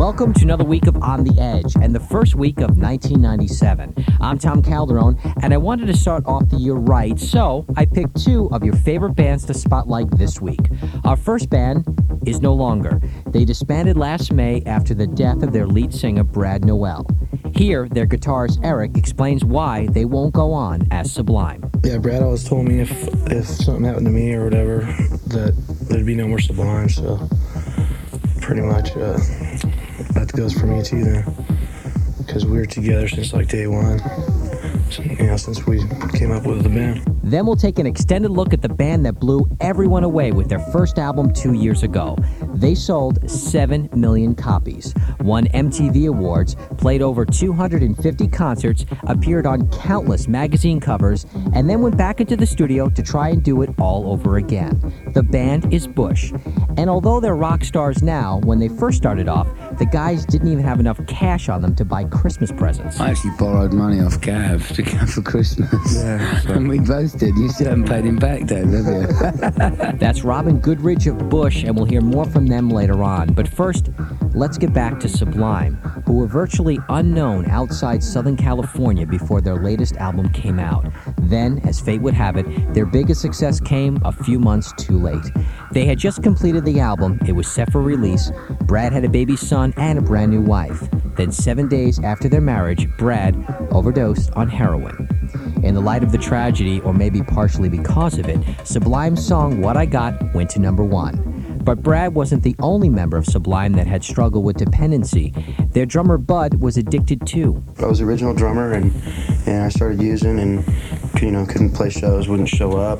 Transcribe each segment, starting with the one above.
Welcome to another week of On the Edge and the first week of 1997. I'm Tom Calderone, and I wanted to start off the year right, so I picked two of your favorite bands to spotlight this week. Our first band is no longer. They disbanded last May after the death of their lead singer, Brad Noel. Here, their guitarist Eric explains why they won't go on as Sublime. Yeah, Brad always told me if something happened to me or whatever, that there'd be no more Sublime, so pretty much that goes for me too then, because we were together since like day one, since we came up with the band. Then we'll take an extended look at the band that blew everyone away with their first album 2 years ago. They sold 7 million copies, won MTV Awards, played over 250 concerts, appeared on countless magazine covers, and then went back into the studio to try and do it all over again. The band is Bush. And although they're rock stars now, when they first started off, the guys didn't even have enough cash on them to buy Christmas presents. I actually borrowed money off Gav to go for Christmas. Yeah, and we both did. You still haven't paid him back, Dave, have you? That's Robin Goodridge of Bush, and we'll hear more from them later on. But first, let's get back to Sublime, who were virtually unknown outside Southern California before their latest album came out. Then, as fate would have it, their biggest success came a few months too late. They had just completed the album, it was set for release, Brad had a baby son and a brand new wife. Then 7 days after their marriage, Brad overdosed on heroin. In the light of the tragedy, or maybe partially because of it, Sublime's song What I Got went to number one. But Brad wasn't the only member of Sublime that had struggled with dependency. Their drummer Bud was addicted too. I was the original drummer, and I started using and couldn't play shows, wouldn't show up.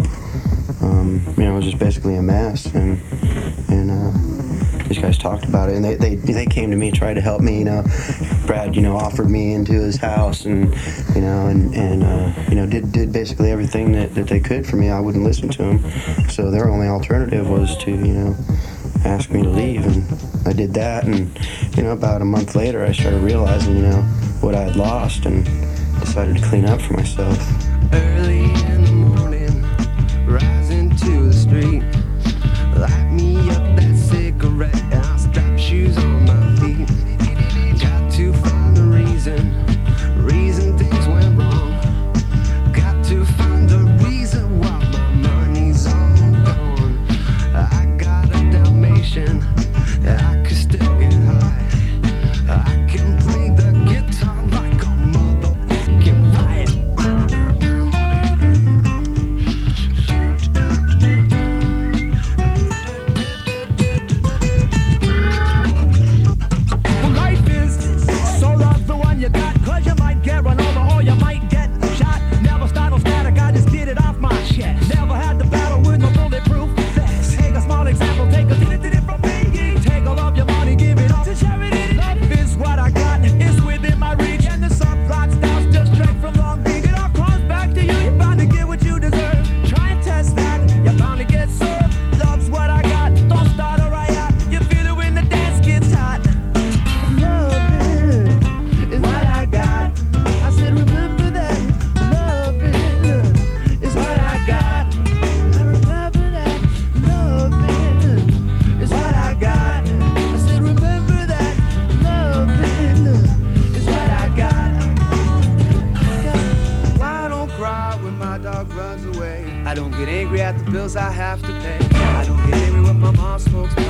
It was just basically a mess, and these guys talked about it, and they came to me, tried to help me. Brad offered me into his house, and did basically everything that they could for me. I wouldn't listen to him, so their only alternative was to ask me to leave, and I did that. And about a month later, I started realizing what I had lost, and decided to clean up for myself. Early in the morning, rising to the street, light me up that cigarette, and I'll strap shoes on my feet. Got to find a reason things went wrong. Got to find a reason why my money's all gone. I got a Dalmatian, I could still get high. I can play the guitar like a motherfucking riot. I don't get angry at the bills I have to pay. I don't get angry when my mom smokes